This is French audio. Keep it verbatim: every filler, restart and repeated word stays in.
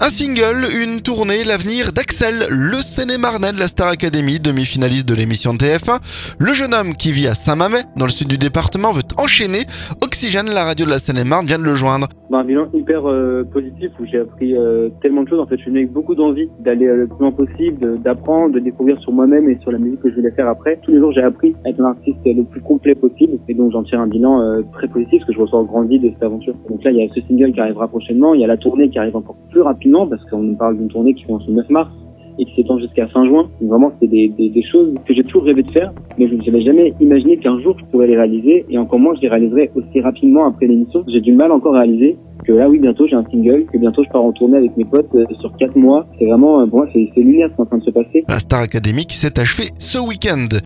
Un single, une tournée, l'avenir d'Axel, le Seine-et-Marnais de la Star Academy, demi-finaliste de l'émission de T F un. Le jeune homme qui vit à Saint-Mamet, dans le sud du département, veut enchaîner. Oxygène, la radio de la Seine-et-Marne, vient de le joindre. Bah, un bilan hyper euh, positif où j'ai appris euh, tellement de choses. En fait, je suis venu avec beaucoup d'envie d'aller euh, le plus loin possible, de, d'apprendre, de découvrir sur moi-même et sur la musique que je voulais faire après. Tous les jours, j'ai appris à être un artiste le plus complet possible et donc j'en tire un bilan euh, très positif parce que je ressens grandi de cette aventure. Donc là, il y a ce single qui arrivera prochainement, il y a la tournée qui arrive encore plus rapidement parce qu'on nous parle d'une tournée qui commence le neuf mars et qui s'étend jusqu'à fin juin. Donc vraiment, c'était des, des, des choses que j'ai toujours rêvé de faire, mais je n'avais jamais imaginé qu'un jour je pourrais les réaliser, et encore moins je les réaliserais aussi rapidement après l'émission. J'ai du mal encore à réaliser que là, oui, bientôt j'ai un single, que bientôt je pars en tournée avec mes potes euh, sur quatre mois. C'est vraiment, euh, pour moi, c'est, c'est lunaire ce qui est en train de se passer. La Star Academy qui s'est achevée ce week-end.